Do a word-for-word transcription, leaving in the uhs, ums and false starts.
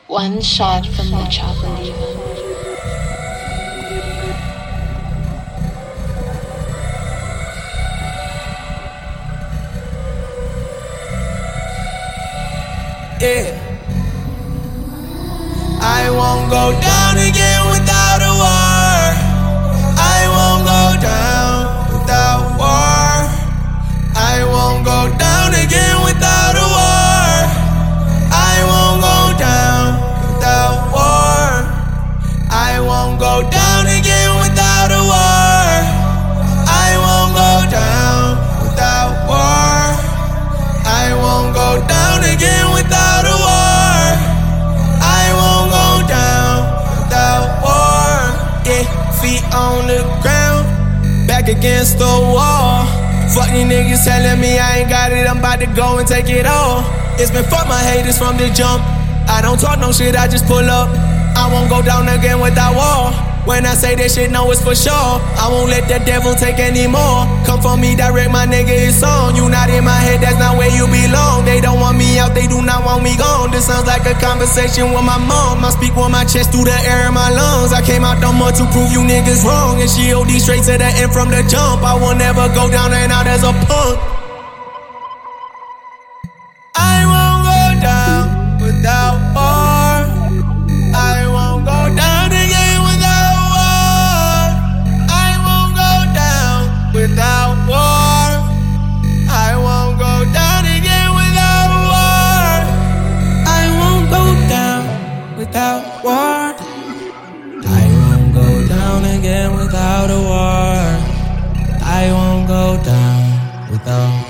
One shot from the Chopper Diva. Yeah, I won't go down again without a war. I won't go down without war. I won't go down again without a war. I won't go down without war. I won't go down again without a war. I won't go down without war. I won't go down again without a war. I won't go down without war. Yeah, feet on the ground, back against the wall. Fuck these niggas telling me I ain't got it, I'm about to go and take it all. It's been fuck my haters from the jump. I don't talk no shit, I just pull up. I won't go down again without war. When I say that shit, no, it's for sure. I won't let the devil take any more. Come for me direct, my nigga, it's on. You not in my head, that's not where you belong. They don't want me out, they do not want me gone. This sounds like a conversation with my mom. I speak with my chest through the air in my lungs. I came out the mud to prove you niggas wrong. And she O D straight to the end from the jump. I will never go down and out as a punk. I won't go down without war. I won't go down again without war. I won't go down without war. I won't go down again without war. I won't go down without war. I won't go down again without a war. I won't go down without